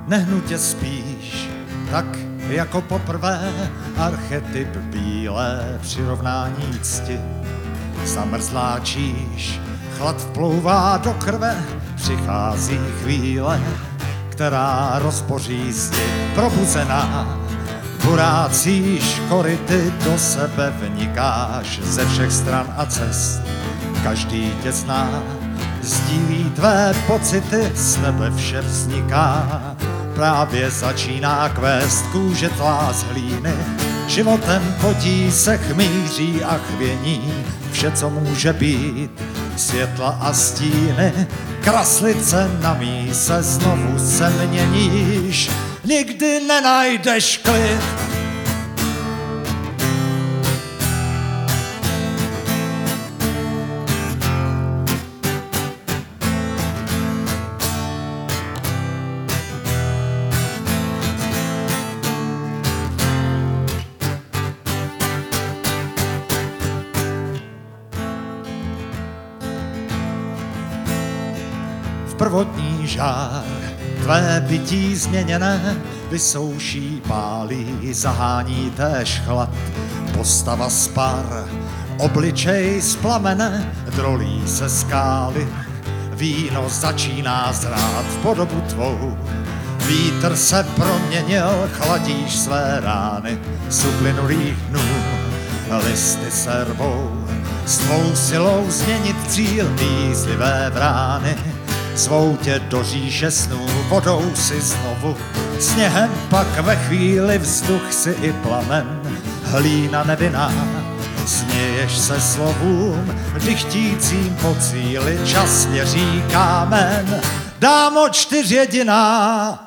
nehnutě spíš, tak jako poprvé archetyp bílé přirovnání cti. Zamrzlá číš, chlad vplouvá do krve, přichází chvíle, která rozboří zdi. Probuzená, burácíš koryty, do sebe vnikáš ze všech stran a cest. Každý tě zná, sdílí tvé pocity, z nebe vše vzniká. Právě začíná kvést kůže tlá z hlíny, životem potí se chmíří a chvění. Vše, co může být, světla a stíny, kraslice na míse, znovu se měníš, nikdy nenajdeš klid. Prvotní žár, tvé bytí změněné, vysouší, pálí, zahání též chlad. Postava z par, obličej z plamene, drolí se skály. Víno začíná zrát v podobu tvou, vítr se proměnil, chladíš své rány z uplynulých dnů. Listy se rvou, s tvou silou změnit cíl mízlivé brány. Svou tě do říše snů, vodou si znovu, sněhem pak ve chvíli vzduch si i plamen. Hlína nevinná, směješ se slovům, dychtícím po cíli, čas měří kámen. Dámo 4 jediná,